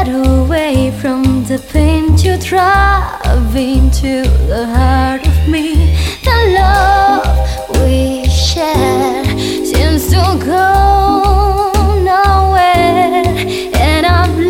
get away from the pain you drive into the heart of me. The love